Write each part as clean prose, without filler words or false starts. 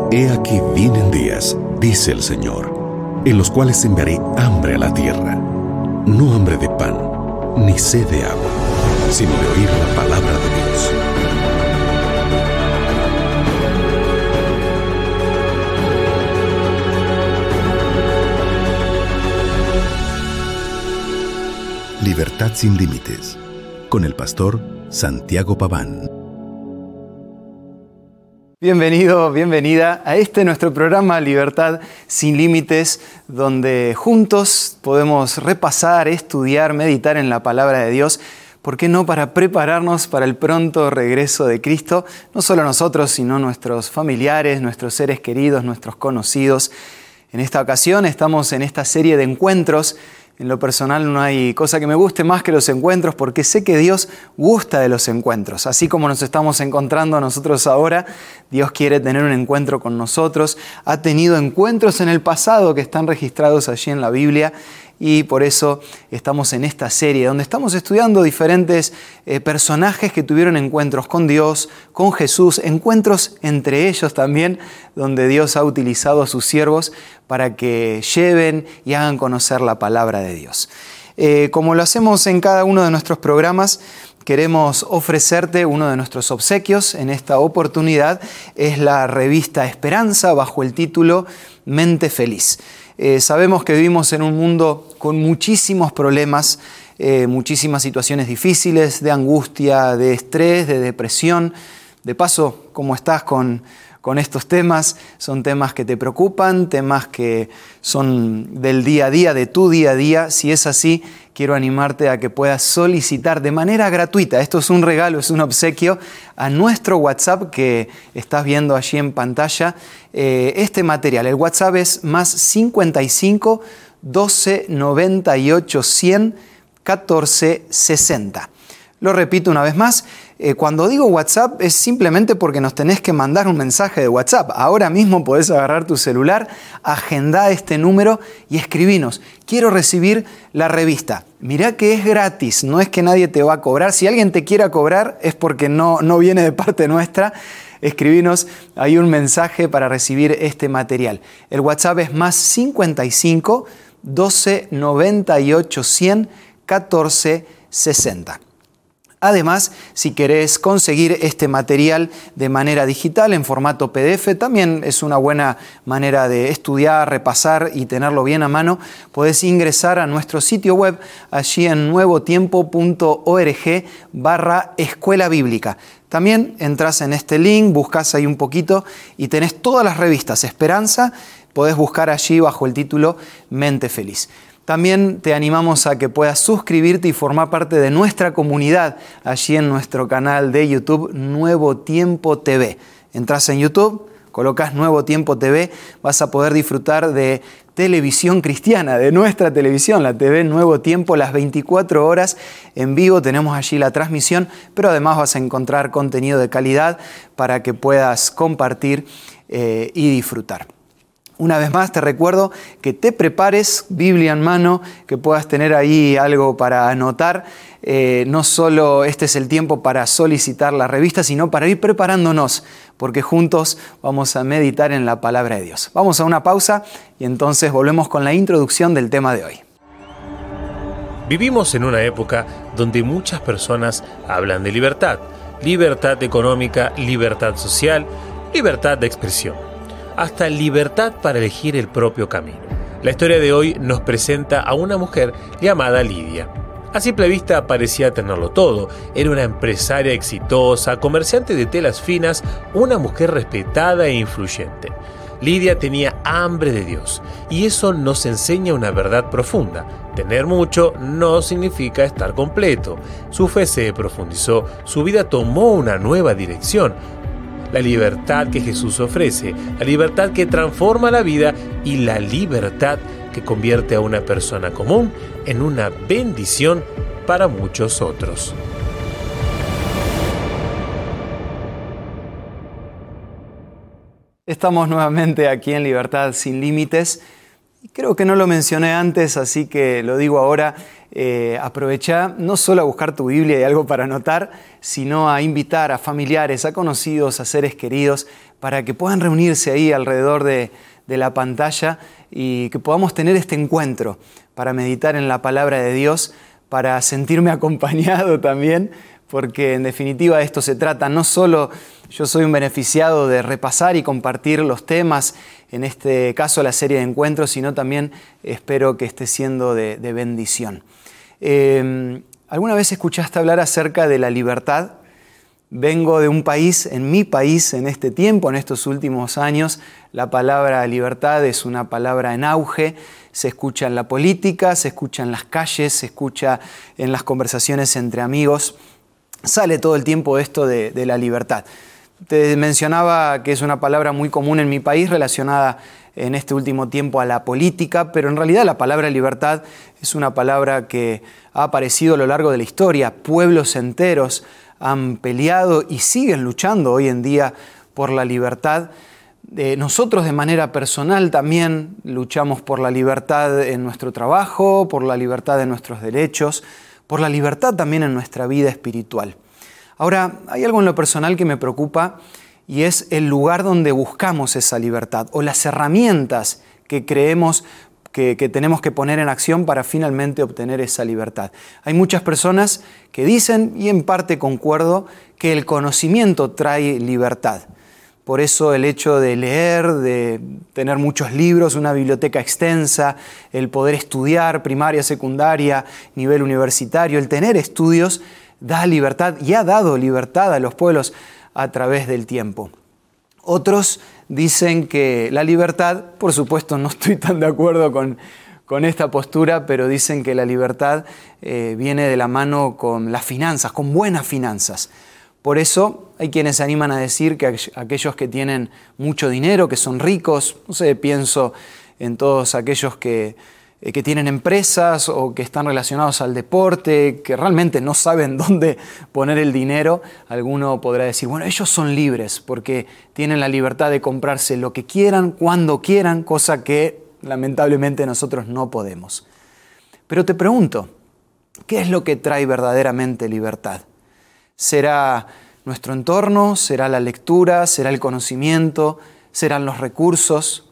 He aquí vienen días, dice el Señor, en los cuales enviaré hambre a la tierra, no hambre de pan, ni sed de agua, sino de oír la palabra de Dios. Libertad sin límites, con el pastor Santiago Paván. Bienvenido, bienvenida a nuestro programa Libertad sin Límites, donde juntos podemos repasar, estudiar, meditar en la palabra de Dios. ¿Por qué no? Para prepararnos para el pronto regreso de Cristo, no solo nosotros, sino nuestros familiares, nuestros seres queridos, nuestros conocidos. En esta ocasión estamos en esta serie de encuentros. En lo personal no hay cosa que me guste más que los encuentros, porque sé que Dios gusta de los encuentros. Así como nos estamos encontrando nosotros ahora, Dios quiere tener un encuentro con nosotros. Ha tenido encuentros en el pasado que están registrados allí en la Biblia. Y por eso estamos en esta serie donde estamos estudiando diferentes personajes que tuvieron encuentros con Dios, con Jesús, encuentros entre ellos también, donde Dios ha utilizado a sus siervos para que lleven y hagan conocer la palabra de Dios. Como lo hacemos en cada uno de nuestros programas, queremos ofrecerte uno de nuestros obsequios. En esta oportunidad es la revista Esperanza bajo el título Mente Feliz. Sabemos que vivimos en un mundo con muchísimos problemas, muchísimas situaciones difíciles, de angustia, de estrés, de depresión. De paso, ¿cómo estás con estos temas? Son temas que te preocupan, temas que son del día a día, de tu día a día. Si es así, quiero animarte a que puedas solicitar de manera gratuita, esto es un regalo, es un obsequio, a nuestro WhatsApp que estás viendo allí en pantalla, este material. El WhatsApp es más 55 12 98 100 14 60. Lo repito una vez más. Cuando digo WhatsApp es simplemente porque nos tenés que mandar un mensaje de WhatsApp. Ahora mismo podés agarrar tu celular, agendá este número y escribinos. Quiero recibir la revista. Mirá que es gratis, no es que nadie te va a cobrar. Si alguien te quiera cobrar es porque no viene de parte nuestra. Escribinos, hay un mensaje para recibir este material. El WhatsApp es más 55 12 98 100 14 60. Además, si querés conseguir este material de manera digital en formato PDF, también es una buena manera de estudiar, repasar y tenerlo bien a mano. Podés ingresar a nuestro sitio web allí en nuevotiempo.org/escuela bíblica. También entras en este link, buscas ahí un poquito y tenés todas las revistas Esperanza. Podés buscar allí bajo el título Mente Feliz. También te animamos a que puedas suscribirte y formar parte de nuestra comunidad allí en nuestro canal de YouTube Nuevo Tiempo TV. Entras en YouTube, colocas Nuevo Tiempo TV, vas a poder disfrutar de televisión cristiana, de nuestra televisión, la TV Nuevo Tiempo, las 24 horas en vivo. Tenemos allí la transmisión, pero además vas a encontrar contenido de calidad para que puedas compartir y disfrutar. Una vez más te recuerdo que te prepares, Biblia en mano, que puedas tener ahí algo para anotar. No solo este es el tiempo para solicitar la revista, sino para ir preparándonos, porque juntos vamos a meditar en la palabra de Dios. Vamos a una pausa y entonces volvemos con la introducción del tema de hoy. Vivimos en una época donde muchas personas hablan de libertad. Libertad económica, libertad social, libertad de expresión. Hasta libertad para elegir el propio camino. La historia de hoy nos presenta a una mujer llamada Lidia. A simple vista parecía tenerlo todo. Era una empresaria exitosa, comerciante de telas finas, una mujer respetada e influyente. Lidia tenía hambre de Dios, y eso nos enseña una verdad profunda. Tener mucho no significa estar completo. Su fe se profundizó, su vida tomó una nueva dirección. La libertad que Jesús ofrece, la libertad que transforma la vida y la libertad que convierte a una persona común en una bendición para muchos otros. Estamos nuevamente aquí en Libertad sin Límites. Creo que no lo mencioné antes, así que lo digo ahora. aprovecha no solo a buscar tu Biblia y algo para anotar, sino a invitar a familiares, a conocidos, a seres queridos, para que puedan reunirse ahí alrededor de la pantalla y que podamos tener este encuentro para meditar en la palabra de Dios, para sentirme acompañado también, porque en definitiva de esto se trata. No solo yo soy un beneficiado de repasar y compartir los temas, en este caso la serie de encuentros, sino también espero que esté siendo de bendición. ¿Alguna vez escuchaste hablar acerca de la libertad? Vengo de un país, en mi país, en este tiempo, en estos últimos años, la palabra libertad es una palabra en auge. Se escucha en la política, se escucha en las calles, se escucha en las conversaciones entre amigos. Sale todo el tiempo esto de la libertad. Te mencionaba que es una palabra muy común en mi país relacionada en este último tiempo a la política, pero en realidad la palabra libertad es una palabra que ha aparecido a lo largo de la historia. Pueblos enteros han peleado y siguen luchando hoy en día por la libertad. Nosotros de manera personal también luchamos por la libertad en nuestro trabajo, por la libertad de nuestros derechos, por la libertad también en nuestra vida espiritual. Ahora, hay algo en lo personal que me preocupa y es el lugar donde buscamos esa libertad o las herramientas que creemos que tenemos que poner en acción para finalmente obtener esa libertad. Hay muchas personas que dicen, y en parte concuerdo, que el conocimiento trae libertad. Por eso el hecho de leer, de tener muchos libros, una biblioteca extensa, el poder estudiar primaria, secundaria, nivel universitario, el tener estudios da libertad y ha dado libertad a los pueblos a través del tiempo. Otros dicen que la libertad, por supuesto no estoy tan de acuerdo con esta postura, pero dicen que la libertad viene de la mano con las finanzas, con buenas finanzas. Por eso hay quienes se animan a decir que aquellos que tienen mucho dinero, que son ricos, no sé, pienso en todos aquellos que tienen empresas o que están relacionados al deporte, que realmente no saben dónde poner el dinero. Alguno podrá decir, bueno, ellos son libres porque tienen la libertad de comprarse lo que quieran, cuando quieran, cosa que lamentablemente nosotros no podemos. Pero te pregunto, ¿qué es lo que trae verdaderamente libertad? ¿Será nuestro entorno? ¿Será la lectura? ¿Será el conocimiento? ¿Serán los recursos?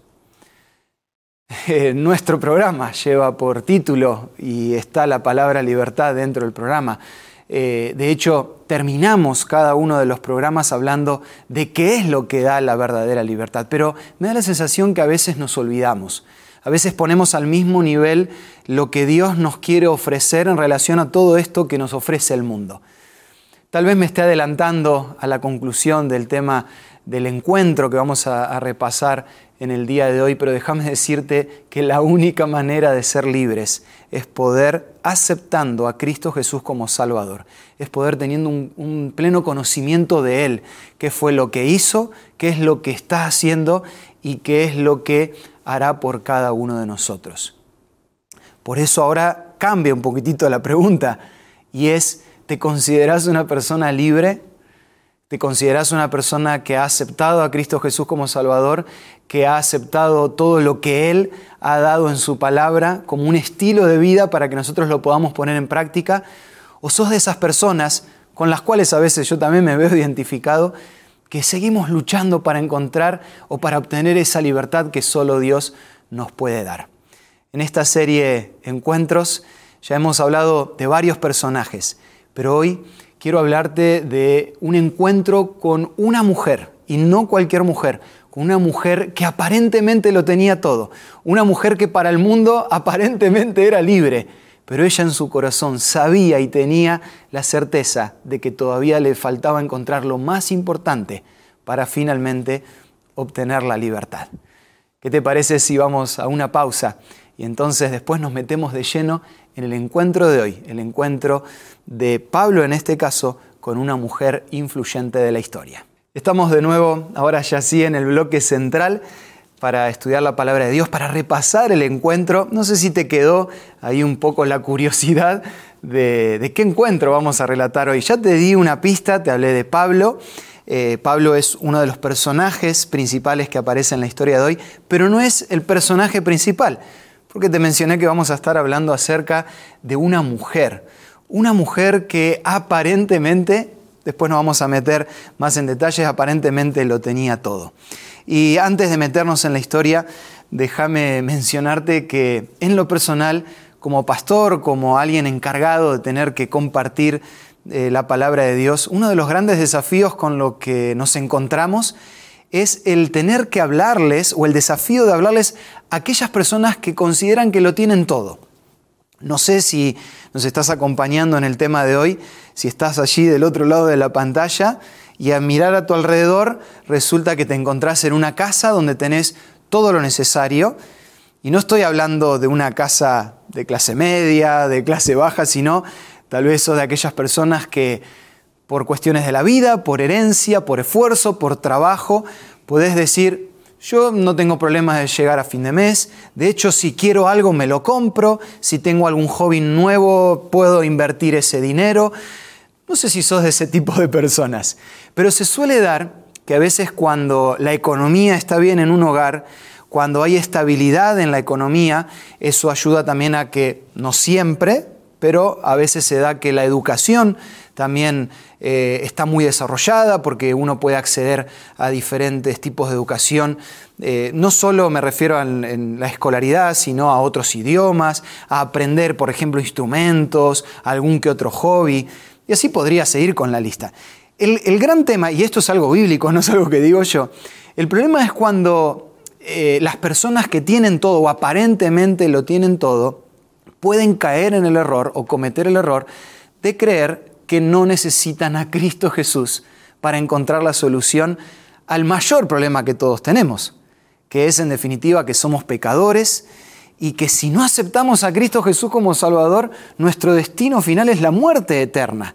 Nuestro programa lleva por título y está la palabra libertad dentro del programa. De hecho, terminamos cada uno de los programas hablando de qué es lo que da la verdadera libertad, pero me da la sensación que a veces nos olvidamos. A veces ponemos al mismo nivel lo que Dios nos quiere ofrecer en relación a todo esto que nos ofrece el mundo. Tal vez me esté adelantando a la conclusión del tema del encuentro que vamos a repasar en el día de hoy, pero déjame decirte que la única manera de ser libres es poder aceptando a Cristo Jesús como Salvador, es poder teniendo un pleno conocimiento de Él, qué fue lo que hizo, qué es lo que está haciendo y qué es lo que hará por cada uno de nosotros. Por eso ahora cambia un poquitito la pregunta y es, ¿te consideras una persona libre? ¿Te consideras una persona que ha aceptado a Cristo Jesús como Salvador, que ha aceptado todo lo que Él ha dado en su palabra como un estilo de vida para que nosotros lo podamos poner en práctica? ¿O sos de esas personas con las cuales a veces yo también me veo identificado, que seguimos luchando para encontrar o para obtener esa libertad que solo Dios nos puede dar? En esta serie Encuentros ya hemos hablado de varios personajes, pero hoy quiero hablarte de un encuentro con una mujer, y no cualquier mujer, con una mujer que aparentemente lo tenía todo, una mujer que para el mundo aparentemente era libre, pero ella en su corazón sabía y tenía la certeza de que todavía le faltaba encontrar lo más importante para finalmente obtener la libertad. ¿Qué te parece si vamos a una pausa y entonces después nos metemos de lleno en el encuentro de hoy, el encuentro de Pablo en este caso con una mujer influyente de la historia? Estamos de nuevo, ahora ya sí, en el bloque central para estudiar la palabra de Dios, para repasar el encuentro. No sé si te quedó ahí un poco la curiosidad de qué encuentro vamos a relatar hoy. Ya te di una pista, te hablé de Pablo. Pablo es uno de los personajes principales que aparece en la historia de hoy, pero no es el personaje principal. Porque te mencioné que vamos a estar hablando acerca de una mujer que aparentemente, después nos vamos a meter más en detalles, aparentemente lo tenía todo. Y antes de meternos en la historia, déjame mencionarte que en lo personal, como pastor, como alguien encargado de tener que compartir la palabra de Dios, uno de los grandes desafíos con lo que nos encontramos es el tener que hablarles, o el desafío de hablarles a aquellas personas que consideran que lo tienen todo. No sé si nos estás acompañando en el tema de hoy, si estás allí del otro lado de la pantalla y al mirar a tu alrededor resulta que te encontrás en una casa donde tenés todo lo necesario. Y no estoy hablando de una casa de clase media, de clase baja, sino tal vez sos de aquellas personas que por cuestiones de la vida, por herencia, por esfuerzo, por trabajo, podés decir: yo no tengo problemas de llegar a fin de mes, de hecho si quiero algo me lo compro, si tengo algún hobby nuevo puedo invertir ese dinero. No sé si sos de ese tipo de personas, pero se suele dar que a veces cuando la economía está bien en un hogar, cuando hay estabilidad en la economía, eso ayuda también a que, no siempre, pero a veces se da que la educación también está muy desarrollada porque uno puede acceder a diferentes tipos de educación. No solo me refiero en la escolaridad, sino a otros idiomas, a aprender, por ejemplo, instrumentos, algún que otro hobby, y así podría seguir con la lista. El gran tema, y esto es algo bíblico, no es algo que digo yo, el problema es cuando las personas que tienen todo o aparentemente lo tienen todo, pueden caer en el error o cometer el error de creer que no necesitan a Cristo Jesús para encontrar la solución al mayor problema que todos tenemos, que es en definitiva que somos pecadores y que si no aceptamos a Cristo Jesús como Salvador, nuestro destino final es la muerte eterna.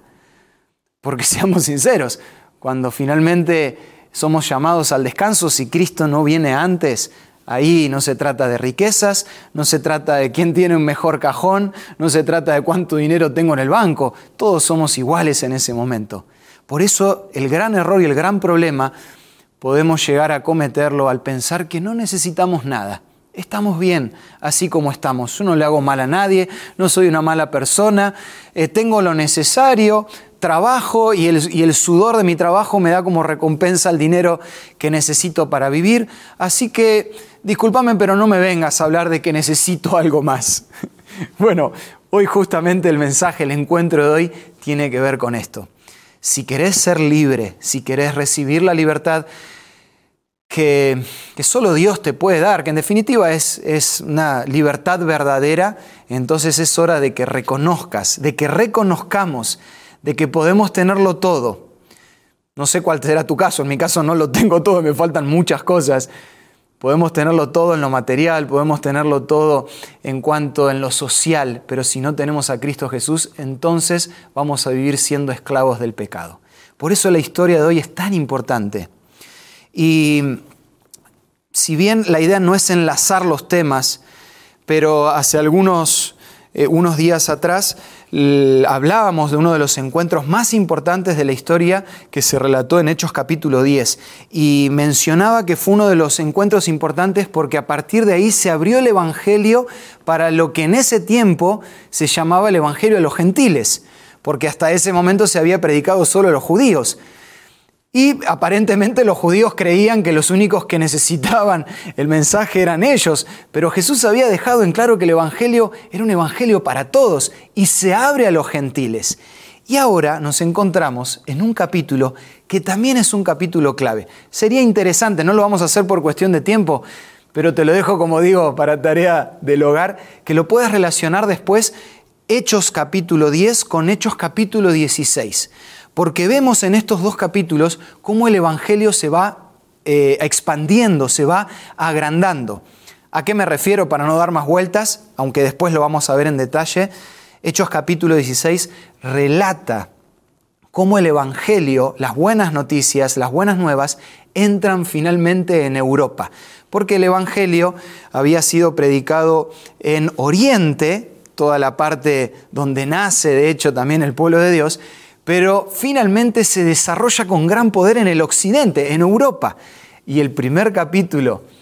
Porque seamos sinceros, cuando finalmente somos llamados al descanso, si Cristo no viene antes, ahí no se trata de riquezas, no se trata de quién tiene un mejor cajón, no se trata de cuánto dinero tengo en el banco. Todos somos iguales en ese momento. Por eso el gran error y el gran problema podemos llegar a cometerlo al pensar que no necesitamos nada. Estamos bien así como estamos. Yo no le hago mal a nadie, no soy una mala persona, tengo lo necesario, trabajo y el sudor de mi trabajo me da como recompensa el dinero que necesito para vivir. Así que, discúlpame, pero no me vengas a hablar de que necesito algo más. Bueno, hoy justamente el mensaje, el encuentro de hoy, tiene que ver con esto. Si querés ser libre, si querés recibir la libertad que solo Dios te puede dar, que en definitiva es una libertad verdadera, entonces es hora de que reconozcamos, de que podemos tenerlo todo. No sé cuál será tu caso, en mi caso no lo tengo todo, me faltan muchas cosas. Podemos tenerlo todo en lo material, podemos tenerlo todo en cuanto en lo social, pero si no tenemos a Cristo Jesús, entonces vamos a vivir siendo esclavos del pecado. Por eso la historia de hoy es tan importante. Y si bien la idea no es enlazar los temas, pero hace unos días atrás hablábamos de uno de los encuentros más importantes de la historia que se relató en Hechos capítulo 10 y mencionaba que fue uno de los encuentros importantes porque a partir de ahí se abrió el evangelio para lo que en ese tiempo se llamaba el evangelio de los gentiles, porque hasta ese momento se había predicado solo a los judíos. Y aparentemente los judíos creían que los únicos que necesitaban el mensaje eran ellos, pero Jesús había dejado en claro que el evangelio era un evangelio para todos y se abre a los gentiles. Y ahora nos encontramos en un capítulo que también es un capítulo clave. Sería interesante, no lo vamos a hacer por cuestión de tiempo, pero te lo dejo, como digo, para tarea del hogar, que lo puedas relacionar después Hechos capítulo 10 con Hechos capítulo 16. Porque vemos en estos dos capítulos cómo el evangelio se va expandiendo, se va agrandando. ¿A qué me refiero para no dar más vueltas? Aunque después lo vamos a ver en detalle. Hechos capítulo 16 relata cómo el evangelio, las buenas noticias, las buenas nuevas, entran finalmente en Europa. Porque el evangelio había sido predicado en Oriente, toda la parte donde nace de hecho también el pueblo de Dios, pero finalmente se desarrolla con gran poder en el occidente, en Europa. Y el primer capítulo,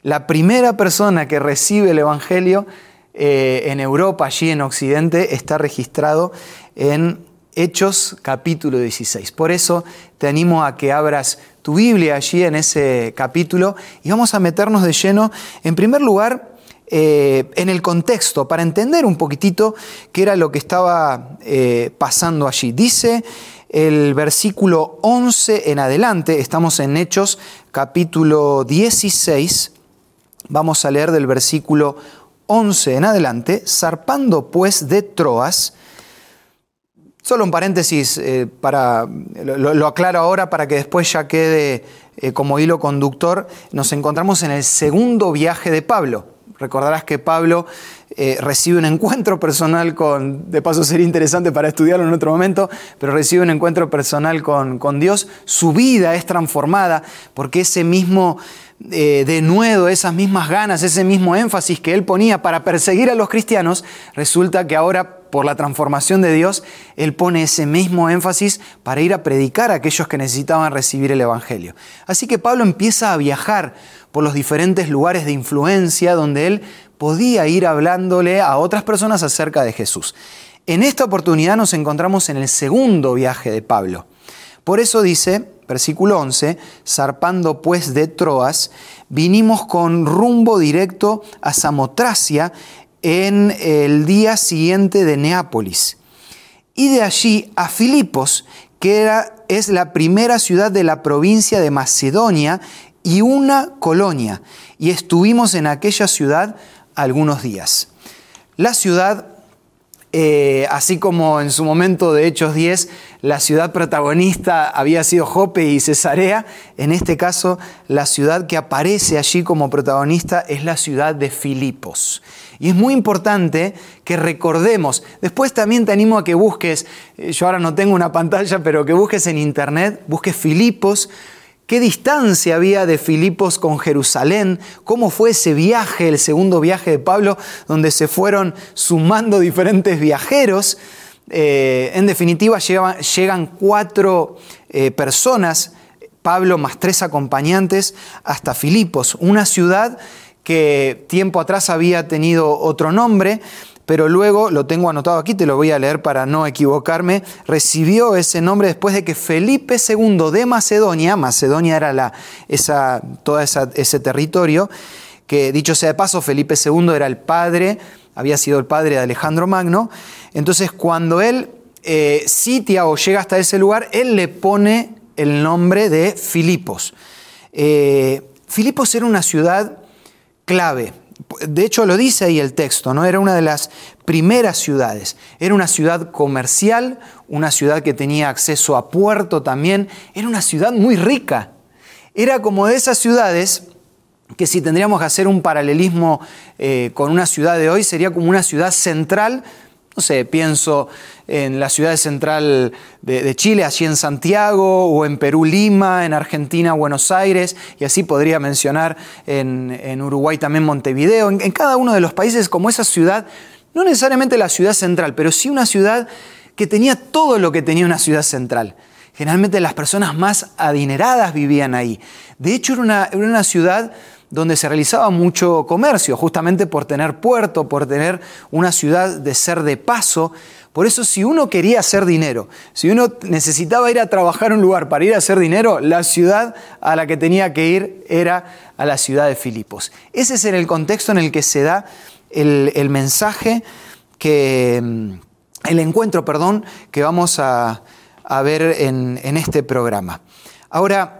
La primera persona que recibe el Evangelio en Europa, allí en Occidente, está registrado en Hechos capítulo 16. Por eso te animo a que abras tu Biblia allí en ese capítulo y vamos a meternos de lleno, en primer lugar, en el contexto, para entender un poquitito qué era lo que estaba pasando allí. Dice el versículo 11 en adelante, estamos en Hechos capítulo 16, vamos a leer del versículo 11 en adelante. Zarpando pues de Troas, solo un paréntesis, lo aclaro ahora para que después ya quede como hilo conductor, nos encontramos en el segundo viaje de Pablo. Recordarás que Pablo recibe un encuentro personal de paso sería interesante para estudiarlo en otro momento, pero recibe un encuentro personal con Dios. Su vida es transformada porque ese mismo denuedo, esas mismas ganas, ese mismo énfasis que él ponía para perseguir a los cristianos, resulta que ahora, por la transformación de Dios, él pone ese mismo énfasis para ir a predicar a aquellos que necesitaban recibir el Evangelio. Así que Pablo empieza a viajar por los diferentes lugares de influencia donde él podía ir hablándole a otras personas acerca de Jesús. En esta oportunidad nos encontramos en el segundo viaje de Pablo. Por eso dice, versículo 11, zarpando pues de Troas, vinimos con rumbo directo a Samotracia en el día siguiente de Neápolis. Y de allí a Filipos, que es la primera ciudad de la provincia de Macedonia y una colonia. Y estuvimos en aquella ciudad algunos días. La ciudad, así como en su momento de Hechos 10, la ciudad protagonista había sido Jope y Cesarea, en este caso la ciudad que aparece allí como protagonista es la ciudad de Filipos. Y es muy importante que recordemos, después también te animo a que busques, yo ahora no tengo una pantalla, pero que busques en internet, busques Filipos, qué distancia había de Filipos con Jerusalén, cómo fue ese viaje, el segundo viaje de Pablo, donde se fueron sumando diferentes viajeros. En definitiva, llegan 4 personas, Pablo más 3 acompañantes, hasta Filipos, una ciudad que tiempo atrás había tenido otro nombre, pero luego, lo tengo anotado aquí, te lo voy a leer para no equivocarme, recibió ese nombre después de que Felipe II de Macedonia era ese territorio, que dicho sea de paso, Felipe II había sido el padre de Alejandro Magno. Entonces, cuando él sitia o llega hasta ese lugar, él le pone el nombre de Filipos. Filipos era una ciudad clave. De hecho, lo dice ahí el texto, ¿no? Era una de las primeras ciudades. Era una ciudad comercial, una ciudad que tenía acceso a puerto también. Era una ciudad muy rica. Era como de esas ciudades que, si tendríamos que hacer un paralelismo con una ciudad de hoy, sería como una ciudad central. No sé, pienso en la ciudad central de Chile, allí en Santiago, o en Perú, Lima, en Argentina, Buenos Aires, y así podría mencionar en Uruguay también Montevideo. En cada uno de los países como esa ciudad, no necesariamente la ciudad central, pero sí una ciudad que tenía todo lo que tenía una ciudad central. Generalmente las personas más adineradas vivían ahí. De hecho, era una ciudad donde se realizaba mucho comercio, justamente por tener puerto, por tener una ciudad de ser de paso. Por eso, si uno quería hacer dinero, si uno necesitaba ir a trabajar a un lugar para ir a hacer dinero, la ciudad a la que tenía que ir era a la ciudad de Filipos. Ese es el contexto en el que se da el mensaje, el encuentro, que vamos a ver en este programa. Ahora,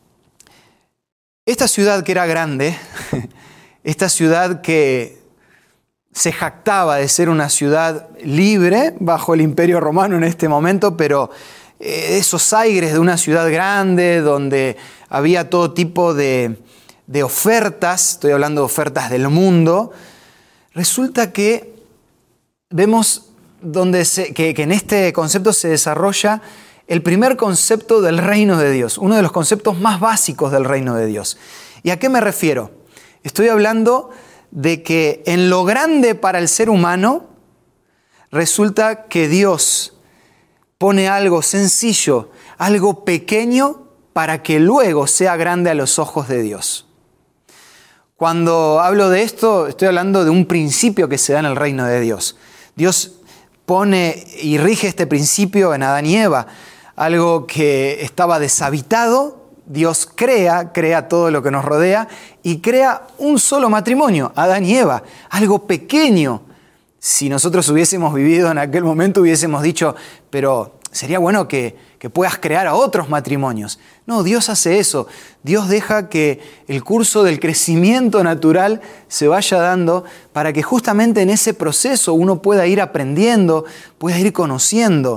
esta ciudad que era grande, esta ciudad que se jactaba de ser una ciudad libre bajo el Imperio Romano en este momento, pero esos aires de una ciudad grande donde había todo tipo de ofertas, estoy hablando de ofertas del mundo, resulta que vemos que en este concepto se desarrolla el primer concepto del reino de Dios, uno de los conceptos más básicos del reino de Dios. ¿Y a qué me refiero? Estoy hablando de que en lo grande para el ser humano, resulta que Dios pone algo sencillo, algo pequeño, para que luego sea grande a los ojos de Dios. Cuando hablo de esto, estoy hablando de un principio que se da en el reino de Dios. Dios pone y rige este principio en Adán y Eva, algo que estaba deshabitado. Dios crea todo lo que nos rodea y crea un solo matrimonio, Adán y Eva, algo pequeño. Si nosotros hubiésemos vivido en aquel momento, hubiésemos dicho, pero sería bueno que puedas crear a otros matrimonios. No, Dios hace eso. Dios deja que el curso del crecimiento natural se vaya dando para que justamente en ese proceso uno pueda ir aprendiendo, pueda ir conociendo.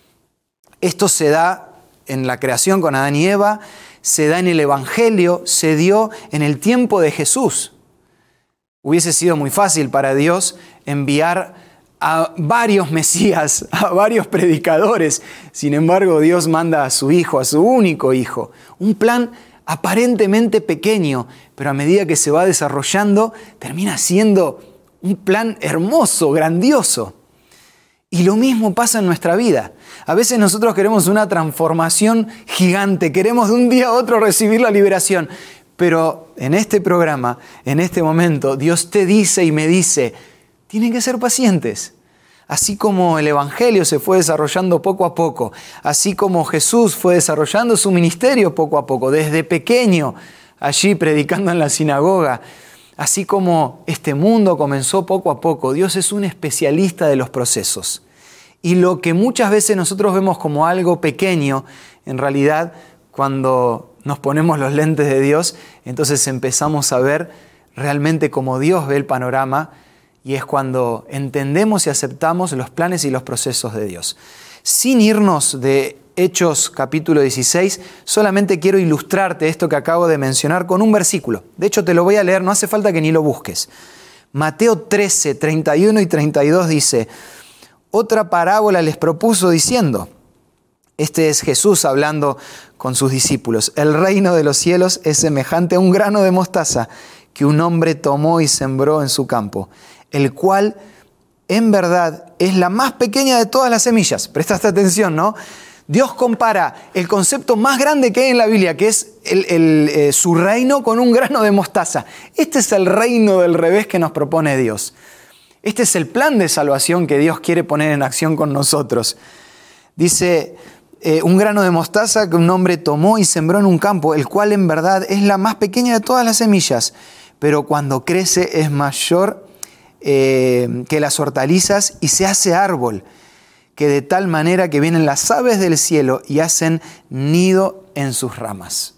Esto se da en la creación con Adán y Eva, se da en el Evangelio, se dio en el tiempo de Jesús. Hubiese sido muy fácil para Dios enviar a varios Mesías, a varios predicadores. Sin embargo, Dios manda a su Hijo, a su único Hijo. Un plan aparentemente pequeño, pero a medida que se va desarrollando, termina siendo un plan hermoso, grandioso. Y lo mismo pasa en nuestra vida. A veces nosotros queremos una transformación gigante, queremos de un día a otro recibir la liberación. Pero en este programa, en este momento, Dios te dice y me dice, tienen que ser pacientes. Así como el Evangelio se fue desarrollando poco a poco, así como Jesús fue desarrollando su ministerio poco a poco, desde pequeño, allí predicando en la sinagoga, así como este mundo comenzó poco a poco, Dios es un especialista de los procesos. Y lo que muchas veces nosotros vemos como algo pequeño, en realidad, cuando nos ponemos los lentes de Dios, entonces empezamos a ver realmente como Dios ve el panorama, y es cuando entendemos y aceptamos los planes y los procesos de Dios. Sin irnos de Hechos capítulo 16, solamente quiero ilustrarte esto que acabo de mencionar con un versículo. De hecho, te lo voy a leer, no hace falta que ni lo busques. Mateo 13, 31 y 32 dice, otra parábola les propuso diciendo, este es Jesús hablando con sus discípulos, el reino de los cielos es semejante a un grano de mostaza que un hombre tomó y sembró en su campo, el cual en verdad es la más pequeña de todas las semillas. Prestaste atención, ¿no? Dios compara el concepto más grande que hay en la Biblia, que es su reino, con un grano de mostaza. Este es el reino del revés que nos propone Dios. Este es el plan de salvación que Dios quiere poner en acción con nosotros. Dice, un grano de mostaza que un hombre tomó y sembró en un campo, el cual en verdad es la más pequeña de todas las semillas, pero cuando crece es mayor que las hortalizas y se hace árbol, que de tal manera que vienen las aves del cielo y hacen nido en sus ramas.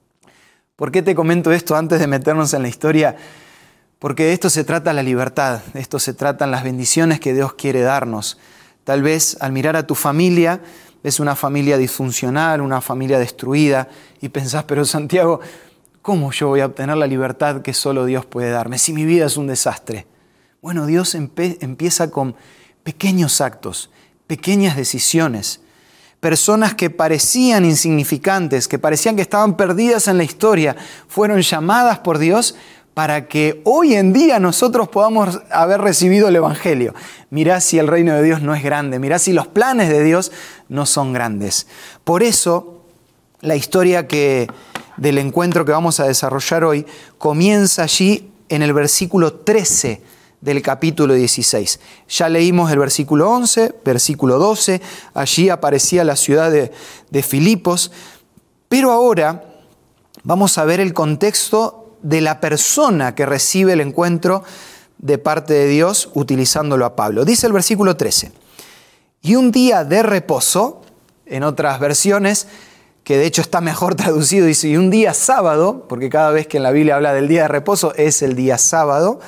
¿Por qué te comento esto antes de meternos en la historia? Porque de esto se trata la libertad, de esto se tratan las bendiciones que Dios quiere darnos. Tal vez al mirar a tu familia, ves una familia disfuncional, una familia destruida y pensás, pero Santiago, ¿cómo yo voy a obtener la libertad que solo Dios puede darme si mi vida es un desastre? Bueno, Dios empieza con pequeños actos, pequeñas decisiones. Personas que parecían insignificantes, que parecían que estaban perdidas en la historia, fueron llamadas por Dios para que hoy en día nosotros podamos haber recibido el Evangelio. Mirá si el reino de Dios no es grande, mirá si los planes de Dios no son grandes. Por eso, la historia del encuentro que vamos a desarrollar hoy comienza allí en el versículo 13 del capítulo 16. Ya leímos el versículo 11, versículo 12, allí aparecía la ciudad de Filipos, pero ahora vamos a ver el contexto de la persona que recibe el encuentro de parte de Dios utilizándolo a Pablo. Dice el versículo 13, y un día de reposo, en otras versiones, que de hecho está mejor traducido, dice, y un día sábado, porque cada vez que en la Biblia habla del día de reposo es el día sábado,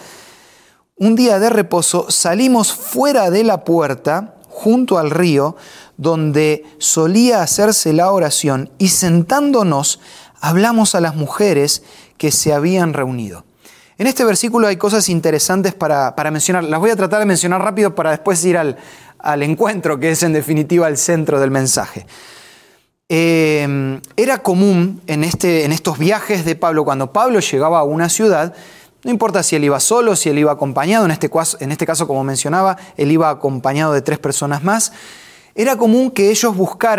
un día de reposo salimos fuera de la puerta, junto al río, donde solía hacerse la oración, y sentándonos hablamos a las mujeres que se habían reunido. En este versículo hay cosas interesantes para mencionar. Las voy a tratar de mencionar rápido para después ir al encuentro, que es en definitiva el centro del mensaje. Era común en estos viajes de Pablo, cuando Pablo llegaba a una ciudad, no importa si él iba solo, si él iba acompañado, en este caso, como mencionaba, él iba acompañado de 3 personas más. Era común que ellos buscaran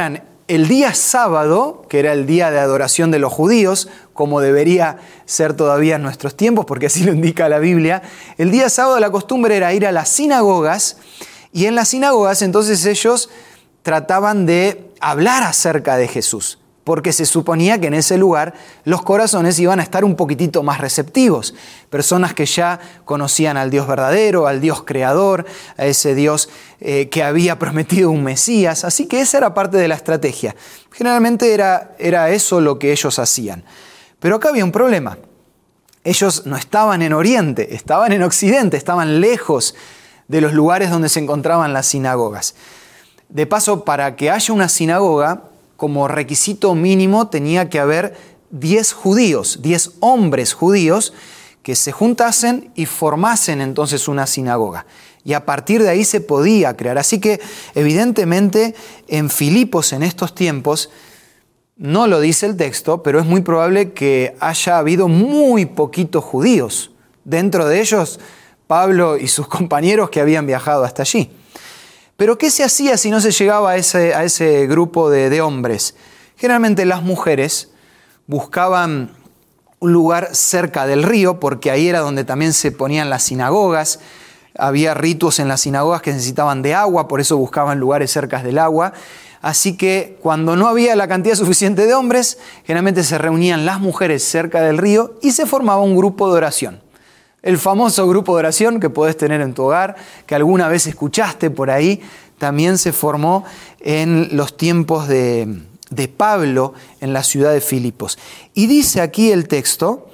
el día sábado, que era el día de adoración de los judíos, como debería ser todavía en nuestros tiempos, porque así lo indica la Biblia, el día sábado la costumbre era ir a las sinagogas, y en las sinagogas entonces ellos trataban de hablar acerca de Jesús, porque se suponía que en ese lugar los corazones iban a estar un poquitito más receptivos. Personas que ya conocían al Dios verdadero, al Dios creador, a ese Dios que había prometido un Mesías. Así que esa era parte de la estrategia. Generalmente era eso lo que ellos hacían. Pero acá había un problema. Ellos no estaban en Oriente, estaban en Occidente, estaban lejos de los lugares donde se encontraban las sinagogas. De paso, para que haya una sinagoga, como requisito mínimo tenía que haber 10 judíos, 10 hombres judíos que se juntasen y formasen entonces una sinagoga. Y a partir de ahí se podía crear. Así que evidentemente en Filipos en estos tiempos, no lo dice el texto, pero es muy probable que haya habido muy poquitos judíos. Dentro de ellos, Pablo y sus compañeros que habían viajado hasta allí. Pero ¿qué se hacía si no se llegaba a ese grupo de hombres? Generalmente las mujeres buscaban un lugar cerca del río, porque ahí era donde también se ponían las sinagogas. Había ritos en las sinagogas que necesitaban de agua, por eso buscaban lugares cerca del agua. Así que cuando no había la cantidad suficiente de hombres, generalmente se reunían las mujeres cerca del río y se formaba un grupo de oración. El famoso grupo de oración que podés tener en tu hogar, que alguna vez escuchaste por ahí, también se formó en los tiempos de Pablo en la ciudad de Filipos. Y dice aquí el texto,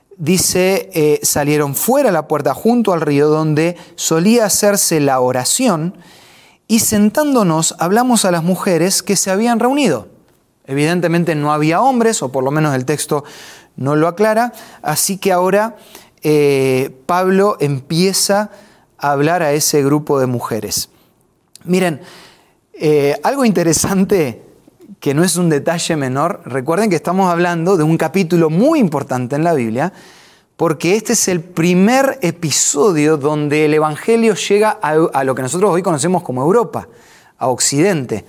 salieron fuera a la puerta junto al río donde solía hacerse la oración y sentándonos hablamos a las mujeres que se habían reunido. Evidentemente no había hombres, o por lo menos el texto no lo aclara, así que ahora Pablo empieza a hablar a ese grupo de mujeres. Miren, algo interesante que no es un detalle menor, recuerden que estamos hablando de un capítulo muy importante en la Biblia, porque este es el primer episodio donde el Evangelio llega a lo que nosotros hoy conocemos como Europa, a Occidente.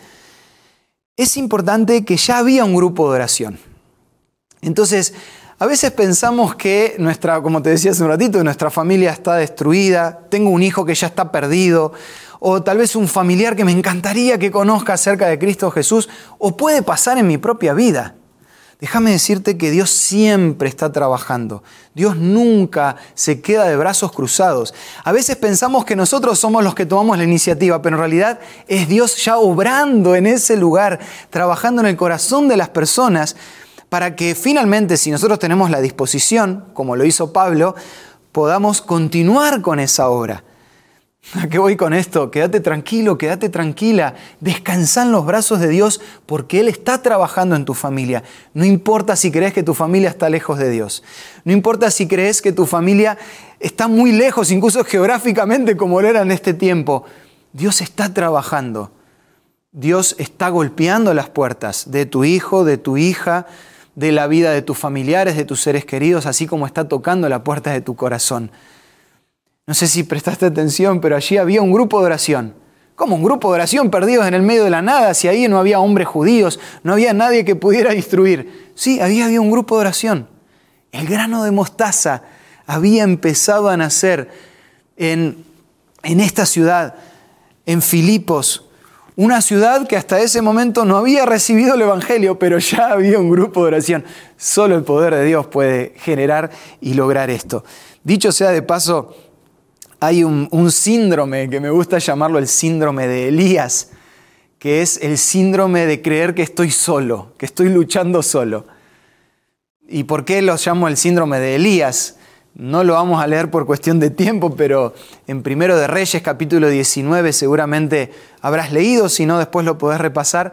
Es importante que ya había un grupo de oración. Entonces, a veces pensamos que como te decía hace un ratito, nuestra familia está destruida, tengo un hijo que ya está perdido, o tal vez un familiar que me encantaría que conozca acerca de Cristo Jesús, o puede pasar en mi propia vida. Déjame decirte que Dios siempre está trabajando. Dios nunca se queda de brazos cruzados. A veces pensamos que nosotros somos los que tomamos la iniciativa, pero en realidad es Dios ya obrando en ese lugar, trabajando en el corazón de las personas, para que finalmente, si nosotros tenemos la disposición, como lo hizo Pablo, podamos continuar con esa obra. ¿A qué voy con esto? Quédate tranquilo, quédate tranquila. Descansa en los brazos de Dios porque Él está trabajando en tu familia. No importa si crees que tu familia está lejos de Dios. No importa si crees que tu familia está muy lejos, incluso geográficamente como lo era en este tiempo. Dios está trabajando. Dios está golpeando las puertas de tu hijo, de tu hija, de la vida de tus familiares, de tus seres queridos, así como está tocando la puerta de tu corazón. No sé si prestaste atención, pero allí había un grupo de oración. ¿Cómo un grupo de oración perdidos en el medio de la nada? Si ahí no había hombres judíos, no había nadie que pudiera instruir. Sí, había un grupo de oración. El grano de mostaza había empezado a nacer en esta ciudad, en Filipos. Una ciudad que hasta ese momento no había recibido el Evangelio, pero ya había un grupo de oración. Solo el poder de Dios puede generar y lograr esto. Dicho sea de paso, hay un síndrome que me gusta llamarlo el síndrome de Elías, que es el síndrome de creer que estoy solo, que estoy luchando solo. ¿Y por qué lo llamo el síndrome de Elías? No lo vamos a leer por cuestión de tiempo, pero en Primero de Reyes, capítulo 19, seguramente habrás leído, si no después lo podés repasar.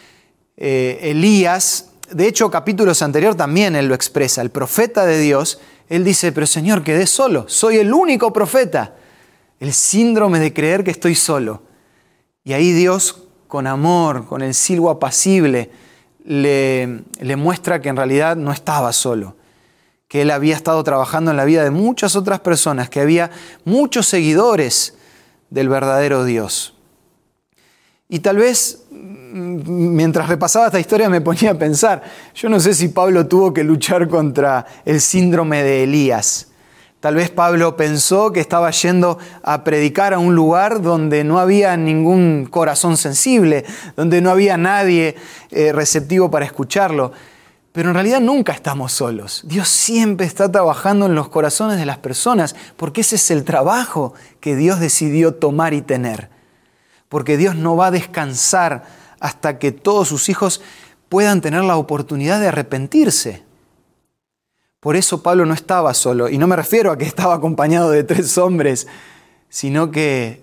Elías, de hecho capítulos anteriores también él lo expresa, el profeta de Dios. Él dice, pero Señor, quedé solo, soy el único profeta. El síndrome de creer que estoy solo. Y ahí Dios, con amor, con el silbo apacible, le muestra que en realidad no estaba solo. Que Él había estado trabajando en la vida de muchas otras personas, que había muchos seguidores del verdadero Dios. Y tal vez mientras repasaba esta historia me ponía a pensar, yo no sé si Pablo tuvo que luchar contra el síndrome de Elías. Tal vez Pablo pensó que estaba yendo a predicar a un lugar donde no había ningún corazón sensible, donde no había nadie receptivo para escucharlo. Pero en realidad nunca estamos solos. Dios siempre está trabajando en los corazones de las personas, porque ese es el trabajo que Dios decidió tomar y tener. Porque Dios no va a descansar hasta que todos sus hijos puedan tener la oportunidad de arrepentirse. Por eso Pablo no estaba solo, y no me refiero a que estaba acompañado de 3 hombres, sino que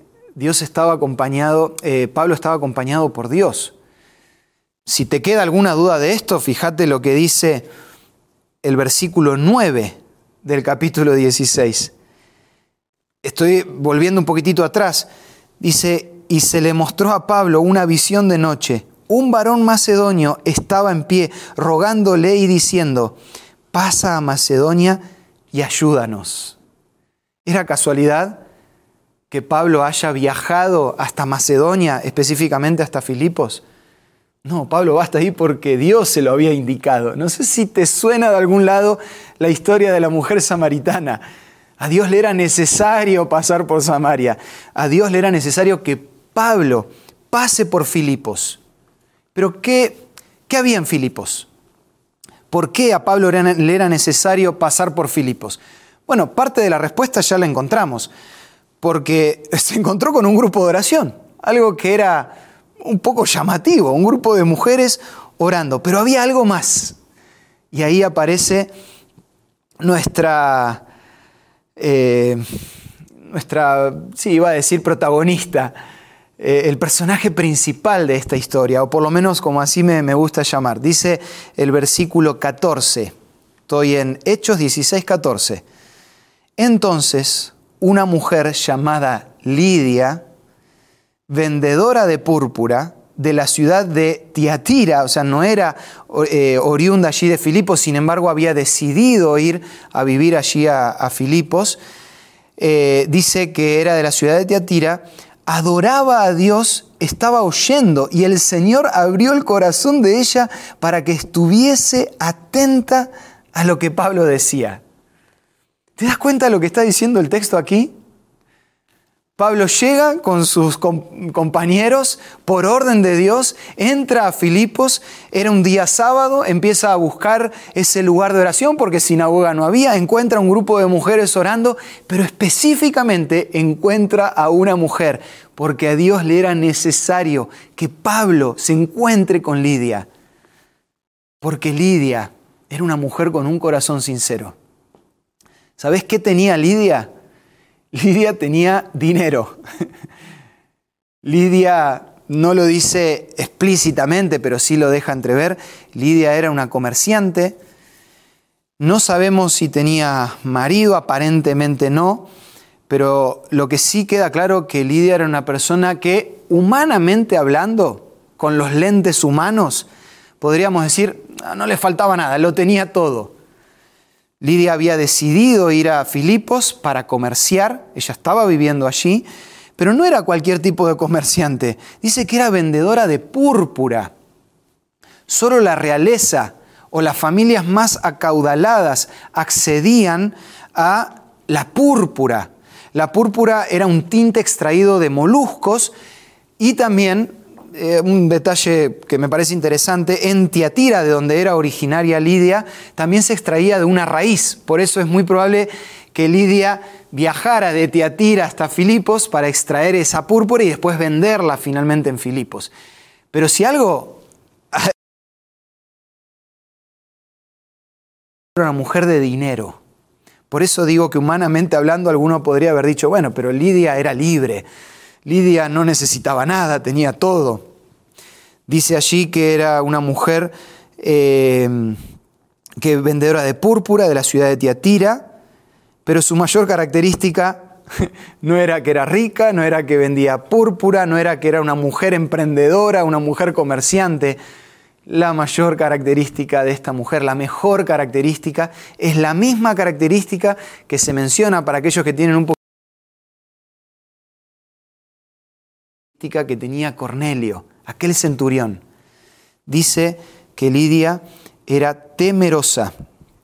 Pablo estaba acompañado por Dios. Si te queda alguna duda de esto, fíjate lo que dice el versículo 9 del capítulo 16. Estoy volviendo un poquitito atrás. Dice, y se le mostró a Pablo una visión de noche. Un varón macedonio estaba en pie, rogándole y diciendo, pasa a Macedonia y ayúdanos. ¿Era casualidad que Pablo haya viajado hasta Macedonia, específicamente hasta Filipos? No, Pablo va hasta ahí porque Dios se lo había indicado. No sé si te suena de algún lado la historia de la mujer samaritana. A Dios le era necesario pasar por Samaria. A Dios le era necesario que Pablo pase por Filipos. Pero ¿qué había en Filipos? ¿Por qué a Pablo le era necesario pasar por Filipos? Bueno, parte de la respuesta ya la encontramos. Porque se encontró con un grupo de oración. Algo que era un poco llamativo, un grupo de mujeres orando, pero había algo más. Y ahí aparece nuestra protagonista, el personaje principal de esta historia, o por lo menos como así me gusta llamar. Dice el versículo 14, estoy en Hechos 16, 14. Entonces, una mujer llamada Lidia, vendedora de púrpura de la ciudad de Tiatira, o sea, no era oriunda allí de Filipos, sin embargo había decidido ir a vivir allí a Filipos, dice que era de la ciudad de Tiatira, adoraba a Dios, estaba oyendo y el Señor abrió el corazón de ella para que estuviese atenta a lo que Pablo decía. ¿Te das cuenta de lo que está diciendo el texto aquí? Pablo llega con sus compañeros por orden de Dios, entra a Filipos, era un día sábado, empieza a buscar ese lugar de oración porque sinagoga no había, encuentra un grupo de mujeres orando, pero específicamente encuentra a una mujer porque a Dios le era necesario que Pablo se encuentre con Lidia, porque Lidia era una mujer con un corazón sincero. ¿Sabés qué tenía Lidia? Lidia tenía dinero. Lidia no lo dice explícitamente, pero sí lo deja entrever. Lidia era una comerciante. No sabemos si tenía marido, aparentemente no, pero lo que sí queda claro que Lidia era una persona que, humanamente hablando, con los lentes humanos, podríamos decir, no le faltaba nada, lo tenía todo. Lidia había decidido ir a Filipos para comerciar, ella estaba viviendo allí, pero no era cualquier tipo de comerciante. Dice que era vendedora de púrpura. Solo la realeza o las familias más acaudaladas accedían a la púrpura. La púrpura era un tinte extraído de moluscos y también, un detalle que me parece interesante, en Tiatira, de donde era originaria Lidia, también se extraía de una raíz. Por eso es muy probable que Lidia viajara de Tiatira hasta Filipos para extraer esa púrpura y después venderla finalmente en Filipos. Pero si algo... Era una mujer de dinero. Por eso digo que humanamente hablando alguno podría haber dicho, bueno, pero Lidia era libre. Lidia no necesitaba nada, tenía todo. Dice allí que era una mujer que vendedora de púrpura de la ciudad de Tiatira, pero su mayor característica no era que era rica, no era que vendía púrpura, no era que era una mujer emprendedora, una mujer comerciante. La mayor característica de esta mujer, la mejor característica, es la misma característica que se menciona para aquellos que tienen un poco que tenía Cornelio. aquel centurión. Dice que Lidia era temerosa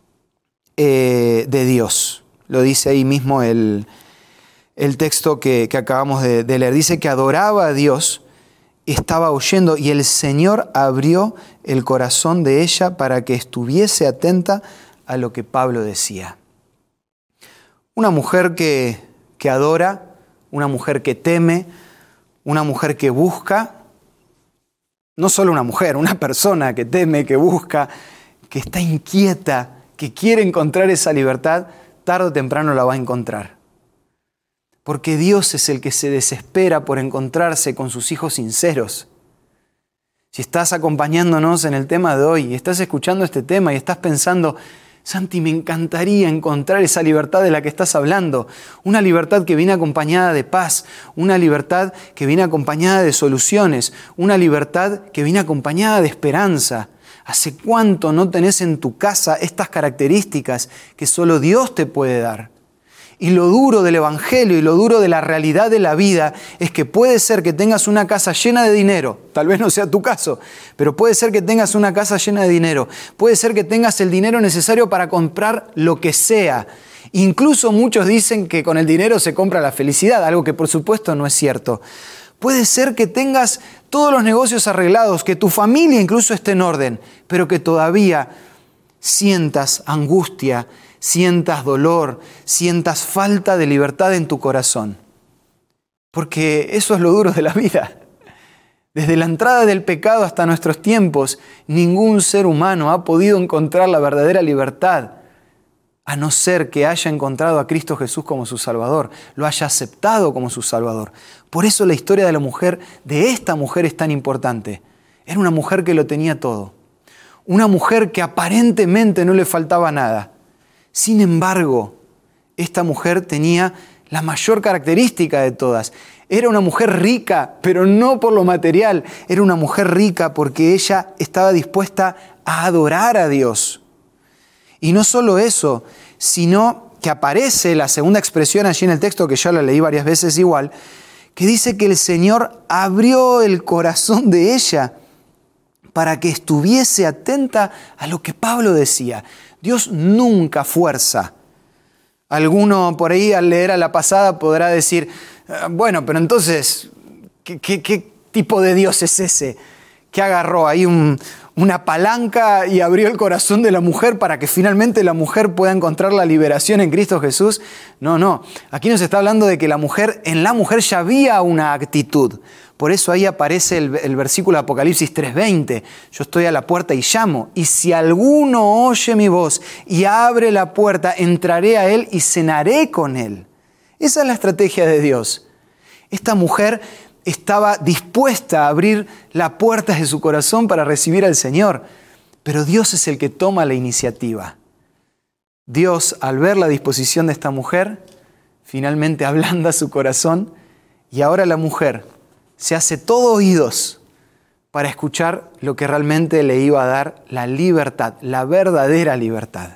de Dios. Lo dice ahí mismo el texto que acabamos de leer. Dice que adoraba a Dios, estaba oyendo y el Señor abrió el corazón de ella para que estuviese atenta a lo que Pablo decía. Una mujer que adora, una mujer que teme, una mujer que busca, no solo una mujer, una persona que teme, que busca, que está inquieta, que quiere encontrar esa libertad, tarde o temprano la va a encontrar. Porque Dios es el que se desespera por encontrarse con sus hijos sinceros. Si estás acompañándonos en el tema de hoy y estás escuchando este tema y estás pensando, Santi, me encantaría encontrar esa libertad de la que estás hablando. Una libertad que viene acompañada de paz, una libertad que viene acompañada de soluciones, una libertad que viene acompañada de esperanza. ¿Hace cuánto no tenés en tu casa estas características que solo Dios te puede dar? Y lo duro del Evangelio y lo duro de la realidad de la vida es que puede ser que tengas una casa llena de dinero, tal vez no sea tu caso, pero puede ser que tengas una casa llena de dinero, puede ser que tengas el dinero necesario para comprar lo que sea. Incluso muchos dicen que con el dinero se compra la felicidad, algo que por supuesto no es cierto. Puede ser que tengas todos los negocios arreglados, que tu familia incluso esté en orden, pero que todavía sientas angustia, sientas dolor, sientas falta de libertad en tu corazón. Porque eso es lo duro de la vida. Desde la entrada del pecado hasta nuestros tiempos, ningún ser humano ha podido encontrar la verdadera libertad, a no ser que haya encontrado a Cristo Jesús como su Salvador, lo haya aceptado como su Salvador. Por eso la historia de la mujer, de esta mujer, es tan importante. Era una mujer que lo tenía todo. Una mujer que aparentemente no le faltaba nada. Sin embargo, esta mujer tenía la mayor característica de todas. Era una mujer rica, pero no por lo material. Era una mujer rica porque ella estaba dispuesta a adorar a Dios. Y no solo eso, sino que aparece la segunda expresión allí en el texto, que ya la leí varias veces igual, que dice que el Señor abrió el corazón de ella para que estuviese atenta a lo que Pablo decía. Dios nunca fuerza. Alguno por ahí al leer a la pasada podrá decir, bueno, pero entonces, ¿qué tipo de Dios es ese? Que agarró ahí una palanca y abrió el corazón de la mujer para que finalmente la mujer pueda encontrar la liberación en Cristo Jesús. No. Aquí nos está hablando de que en la mujer ya había una actitud. Por eso ahí aparece el versículo de Apocalipsis 3:20. Yo estoy a la puerta y llamo. Y si alguno oye mi voz y abre la puerta, entraré a él y cenaré con él. Esa es la estrategia de Dios. Esta mujer estaba dispuesta a abrir la puerta de su corazón para recibir al Señor. Pero Dios es el que toma la iniciativa. Dios, al ver la disposición de esta mujer, finalmente ablanda su corazón y ahora la mujer se hace todo oídos para escuchar lo que realmente le iba a dar la libertad, la verdadera libertad.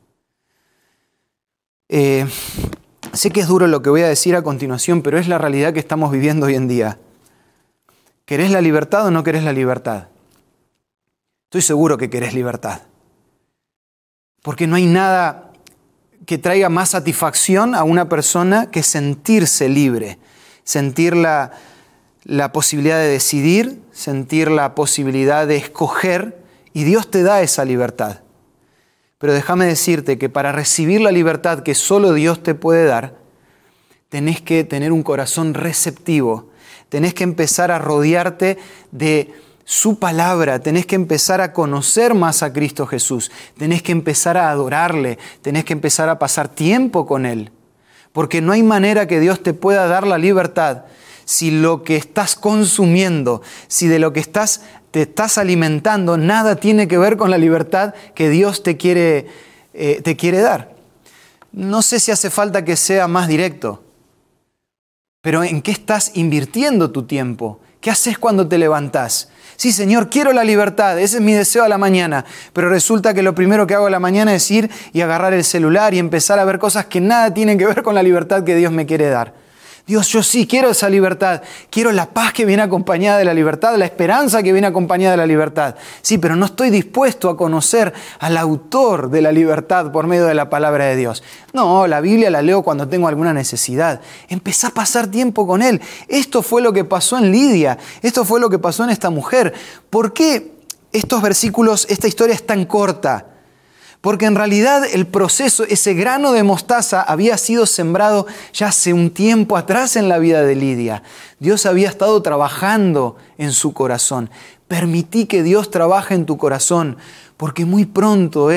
Sé que es duro lo que voy a decir a continuación, pero es la realidad que estamos viviendo hoy en día. ¿Querés la libertad o no querés la libertad? Estoy seguro que querés libertad. Porque no hay nada que traiga más satisfacción a una persona que sentirse libre, sentir la posibilidad de decidir, sentir la posibilidad de escoger, y Dios te da esa libertad. Pero déjame decirte que para recibir la libertad que solo Dios te puede dar, tenés que tener un corazón receptivo, tenés que empezar a rodearte de su palabra, tenés que empezar a conocer más a Cristo Jesús, tenés que empezar a adorarle, tenés que empezar a pasar tiempo con Él, porque no hay manera que Dios te pueda dar la libertad si lo que estás consumiendo, si de lo que te estás alimentando, nada tiene que ver con la libertad que Dios te quiere dar. No sé si hace falta que sea más directo, pero ¿en qué estás invirtiendo tu tiempo? ¿Qué haces cuando te levantás? Sí, Señor, quiero la libertad, ese es mi deseo a la mañana, pero resulta que lo primero que hago a la mañana es ir y agarrar el celular y empezar a ver cosas que nada tienen que ver con la libertad que Dios me quiere dar. Dios, yo sí quiero esa libertad. Quiero la paz que viene acompañada de la libertad, la esperanza que viene acompañada de la libertad. Sí, pero no estoy dispuesto a conocer al autor de la libertad por medio de la palabra de Dios. No, la Biblia la leo cuando tengo alguna necesidad. Empecé a pasar tiempo con Él. Esto fue lo que pasó en Lidia. Esto fue lo que pasó en esta mujer. ¿Por qué estos versículos, esta historia es tan corta? Porque en realidad el proceso, ese grano de mostaza había sido sembrado ya hace un tiempo atrás en la vida de Lidia. Dios había estado trabajando en su corazón. Permití que Dios trabaje en tu corazón, porque muy pronto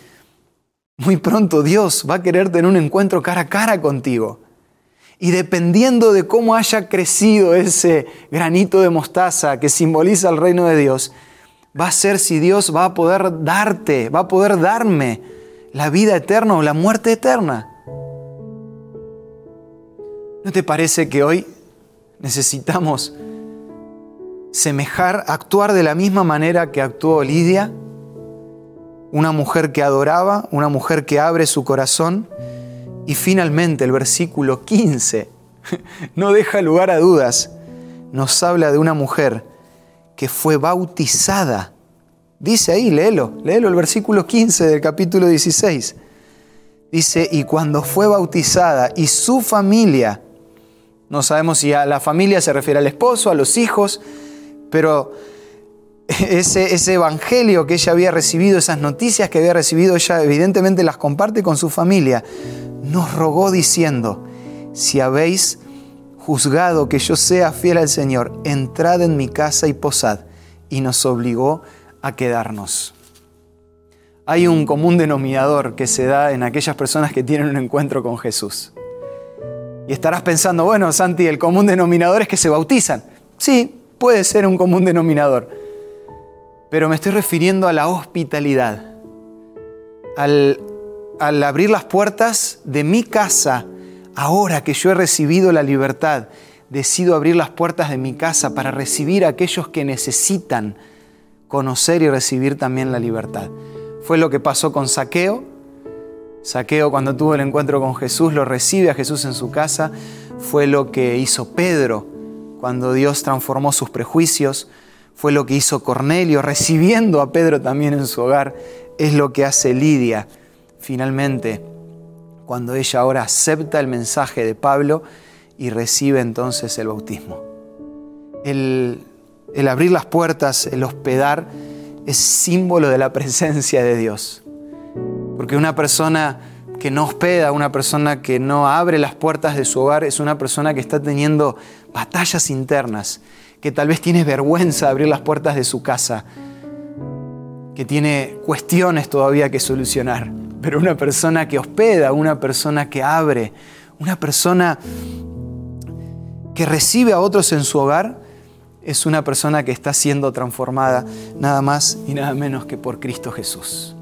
Dios va a querer tener un encuentro cara a cara contigo. Y dependiendo de cómo haya crecido ese granito de mostaza que simboliza el reino de Dios, va a ser si Dios va a poder darme la vida eterna o la muerte eterna. ¿No te parece que hoy necesitamos actuar de la misma manera que actuó Lidia? Una mujer que adoraba, una mujer que abre su corazón. Y finalmente el versículo 15 no deja lugar a dudas. Nos habla de una mujer que fue bautizada. Dice ahí, léelo el versículo 15 del capítulo 16. Dice, y cuando fue bautizada y su familia, no sabemos si a la familia se refiere al esposo, a los hijos, pero ese evangelio que ella había recibido, esas noticias que había recibido, ella evidentemente las comparte con su familia. Nos rogó diciendo, si habéis juzgado que yo sea fiel al Señor, entrad en mi casa y posad. Y nos obligó a quedarnos. Hay un común denominador que se da en aquellas personas que tienen un encuentro con Jesús. Y estarás pensando, bueno, Santi, el común denominador es que se bautizan. Sí, puede ser un común denominador. Pero me estoy refiriendo a la hospitalidad. Al abrir las puertas de mi casa, ahora que yo he recibido la libertad, decido abrir las puertas de mi casa para recibir a aquellos que necesitan conocer y recibir también la libertad. Fue lo que pasó con Zaqueo. Zaqueo, cuando tuvo el encuentro con Jesús, lo recibe a Jesús en su casa. Fue lo que hizo Pedro cuando Dios transformó sus prejuicios. Fue lo que hizo Cornelio, recibiendo a Pedro también en su hogar. Es lo que hace Lidia, finalmente, cuando ella ahora acepta el mensaje de Pablo y recibe entonces el bautismo. El abrir las puertas, el hospedar, es símbolo de la presencia de Dios. Porque una persona que no hospeda, una persona que no abre las puertas de su hogar, es una persona que está teniendo batallas internas, que tal vez tiene vergüenza de abrir las puertas de su casa, que tiene cuestiones todavía que solucionar. Pero una persona que hospeda, una persona que abre, una persona que recibe a otros en su hogar, es una persona que está siendo transformada nada más y nada menos que por Cristo Jesús.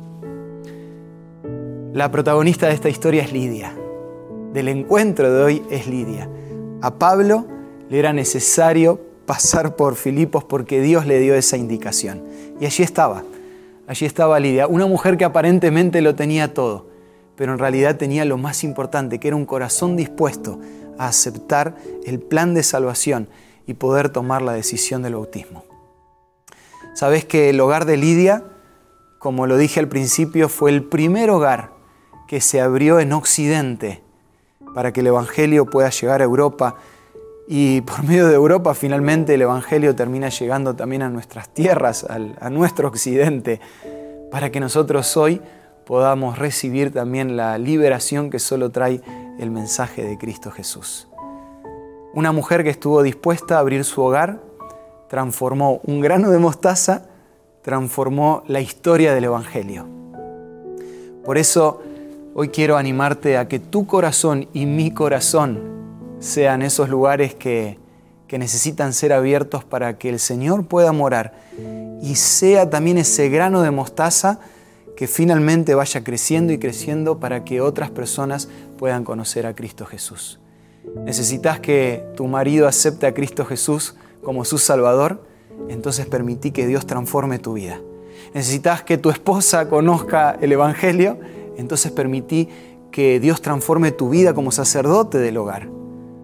La protagonista de esta historia es Lidia. Del encuentro de hoy es Lidia. A Pablo le era necesario pasar por Filipos porque Dios le dio esa indicación. Y allí estaba Lidia, una mujer que aparentemente lo tenía todo, pero en realidad tenía lo más importante, que era un corazón dispuesto a aceptar el plan de salvación y poder tomar la decisión del bautismo. ¿Sabes que el hogar de Lidia, como lo dije al principio, fue el primer hogar que se abrió en Occidente para que el Evangelio pueda llegar a Europa? Y por medio de Europa finalmente el Evangelio termina llegando también a nuestras tierras, a nuestro Occidente, para que nosotros hoy podamos recibir también la liberación que solo trae el mensaje de Cristo Jesús. Una mujer que estuvo dispuesta a abrir su hogar, transformó un grano de mostaza, transformó la historia del Evangelio. Por eso hoy quiero animarte a que tu corazón y mi corazón sean esos lugares que necesitan ser abiertos para que el Señor pueda morar y sea también ese grano de mostaza que finalmente vaya creciendo y creciendo para que otras personas puedan conocer a Cristo Jesús. ¿Necesitas que tu marido acepte a Cristo Jesús como su Salvador? Entonces permití que Dios transforme tu vida. ¿Necesitas que tu esposa conozca el Evangelio? Entonces permití que Dios transforme tu vida como sacerdote del hogar.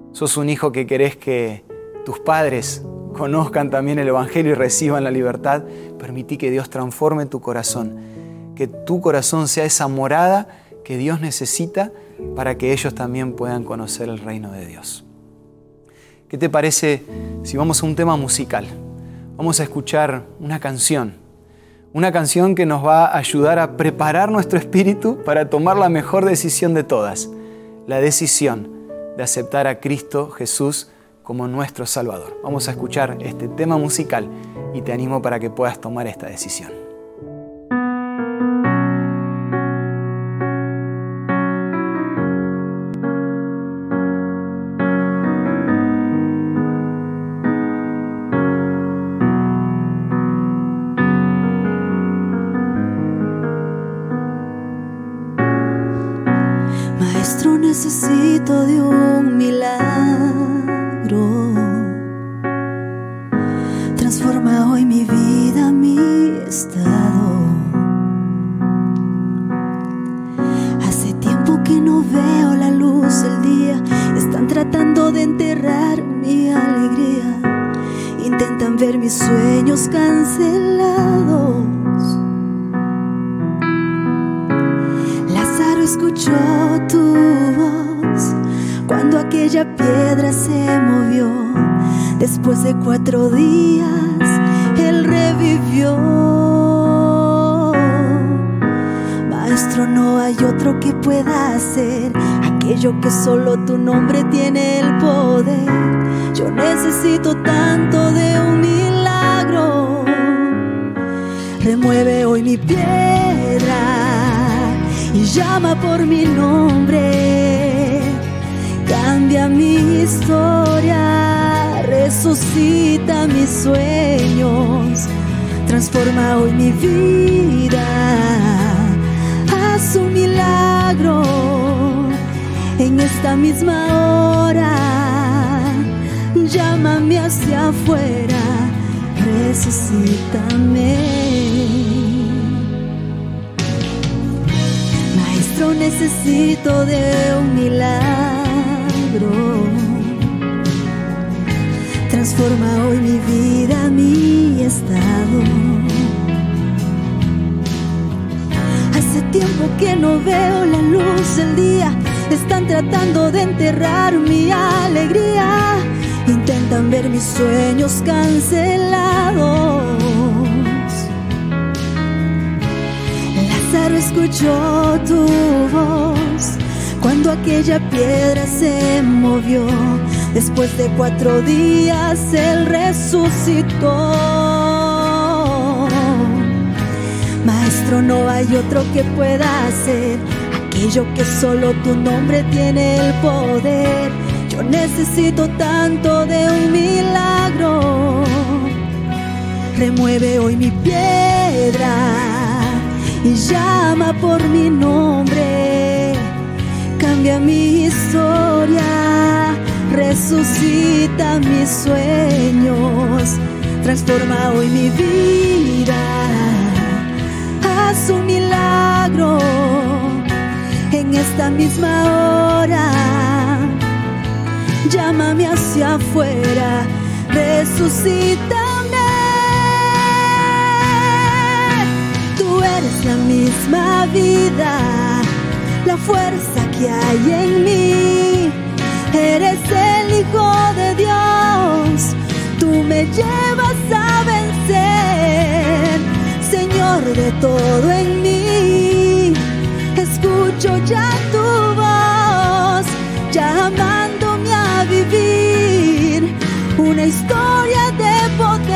sos un hijo que querés que tus padres conozcan también el Evangelio y reciban la libertad, permití que Dios transforme tu corazón, que tu corazón sea esa morada que Dios necesita para que ellos también puedan conocer el reino de Dios. ¿Qué te parece si vamos a un tema musical? Vamos a escuchar una canción que nos va a ayudar a preparar nuestro espíritu para tomar la mejor decisión de todas, la decisión de aceptar a Cristo Jesús como nuestro Salvador. Vamos a escuchar este tema musical y te animo para que puedas tomar esta decisión. Maestro, necesito de un milagro. Transforma hoy mi vida, mi estado. Hace tiempo que no veo la luz del día. Están tratando de enterrar mi alegría. Intentan ver mis sueños cancelados. Lázaro escuchó tu voz cuando aquella piedra se movió. Después de 4 días, Él revivió. Maestro, no hay otro que pueda hacer aquello que solo tu nombre tiene el poder. Yo necesito tanto de un milagro. Remueve hoy mi piedra y llama por mi nombre. Cambia mi historia, resucita mis sueños, transforma hoy mi vida. Haz un milagro en esta misma hora. Llámame hacia afuera, resucítame. Maestro, necesito de un milagro. Transforma hoy mi vida, mi estado. Hace tiempo que no veo la luz del día. Están tratando de enterrar mi alegría. Intentan ver mis sueños cancelados. Lázaro escuchó tu voz cuando aquella piedra se movió. Después de 4 días Él resucitó. Maestro, no hay otro que pueda hacer aquello que solo tu nombre tiene el poder. Yo necesito tanto de un milagro. Remueve hoy mi piedra y llama por mi nombre. Cambia mi historia, resucita mis sueños, transforma hoy mi vida. Haz un milagro en esta misma hora. Llámame hacia afuera, resucítame. Tú eres la misma vida, la fuerza que hay en mí. Eres el Hijo de Dios, tú me llevas a vencer. Señor de todo en mí, escucho ya tu voz, llamándome a vivir una historia de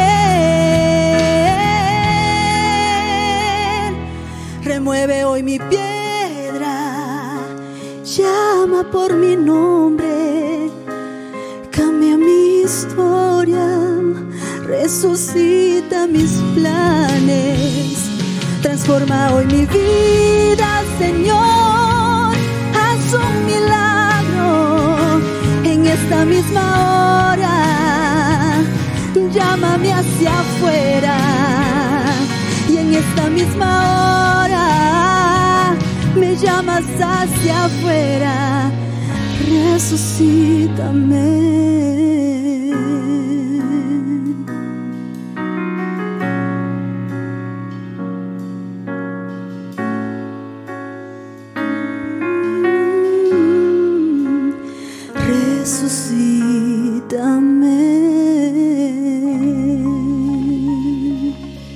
poder. Remueve hoy mi piedra, llama por mi nombre, cambia mi historia, resucita mis planes, transforma hoy mi vida, Señor. Haz un milagro en esta misma hora, llámame hacia afuera y en esta misma hora me llamas hacia afuera, resucítame. Resucítame.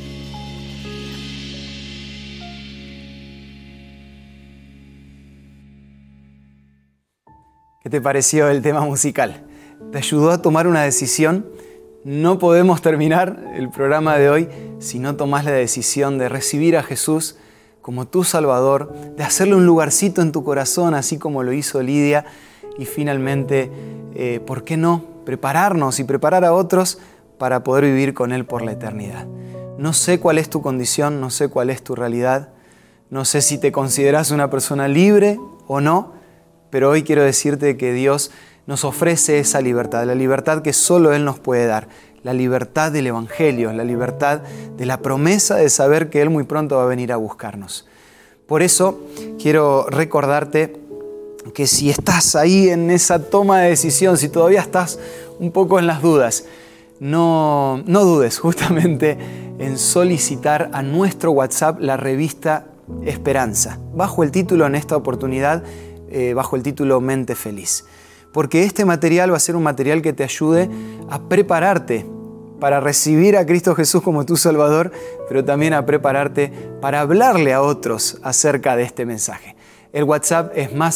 ¿Qué te pareció el tema musical? ¿Te ayudó a tomar una decisión? No podemos terminar el programa de hoy si no tomás la decisión de recibir a Jesús como tu Salvador, de hacerle un lugarcito en tu corazón, así como lo hizo Lidia, y finalmente, ¿por qué no? Prepararnos y preparar a otros para poder vivir con Él por la eternidad. No sé cuál es tu condición, no sé cuál es tu realidad, no sé si te consideras una persona libre o no, pero hoy quiero decirte que Dios nos ofrece esa libertad, la libertad que solo Él nos puede dar, la libertad del Evangelio, la libertad de la promesa de saber que Él muy pronto va a venir a buscarnos. Por eso quiero recordarte que si estás ahí en esa toma de decisión, si todavía estás un poco en las dudas, no dudes justamente en solicitar a nuestro WhatsApp la revista Esperanza, bajo el título en esta oportunidad, bajo el título Mente Feliz. Porque este material va a ser un material que te ayude a prepararte para recibir a Cristo Jesús como tu Salvador, pero también a prepararte para hablarle a otros acerca de este mensaje. El WhatsApp es más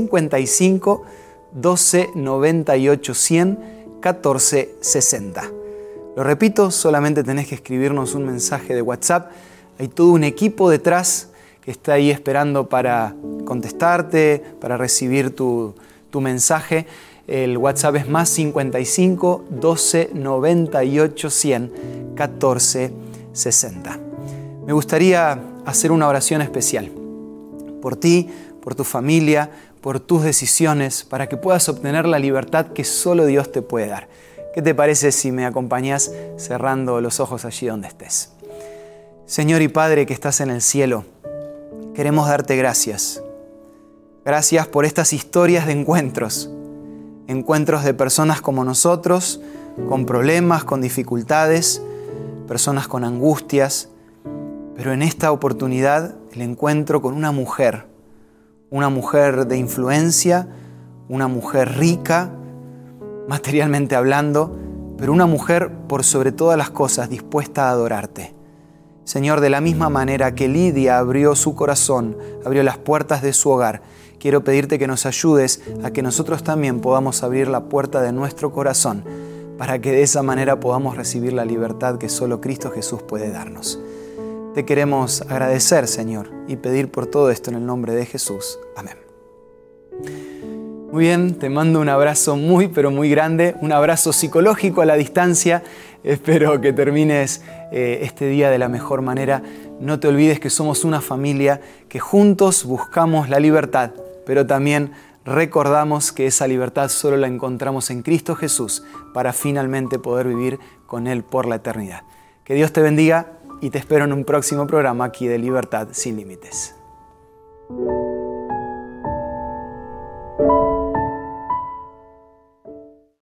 55 12 98 100 14 60. Lo repito, solamente tenés que escribirnos un mensaje de WhatsApp. Hay todo un equipo detrás que está ahí esperando para contestarte, para recibir tu mensaje. El WhatsApp es más 55 12 98 100 14 60. Me gustaría hacer una oración especial por ti, por tu familia, por tus decisiones, para que puedas obtener la libertad que solo Dios te puede dar. ¿Qué te parece si me acompañás cerrando los ojos allí donde estés? Señor y Padre que estás en el cielo, queremos darte gracias. Gracias por estas historias de encuentros de personas como nosotros, con problemas, con dificultades, personas con angustias, pero en esta oportunidad el encuentro con una mujer de influencia, una mujer rica, materialmente hablando, pero una mujer por sobre todas las cosas dispuesta a adorarte. Señor, de la misma manera que Lidia abrió su corazón, abrió las puertas de su hogar, quiero pedirte que nos ayudes a que nosotros también podamos abrir la puerta de nuestro corazón para que de esa manera podamos recibir la libertad que solo Cristo Jesús puede darnos. Te queremos agradecer, Señor, y pedir por todo esto en el nombre de Jesús. Amén. Muy bien, te mando un abrazo muy, pero muy grande, un abrazo psicológico a la distancia. Espero que termines este día de la mejor manera. No te olvides que somos una familia, que juntos buscamos la libertad, pero también recordamos que esa libertad solo la encontramos en Cristo Jesús para finalmente poder vivir con Él por la eternidad. Que Dios te bendiga y te espero en un próximo programa aquí de Libertad Sin Límites.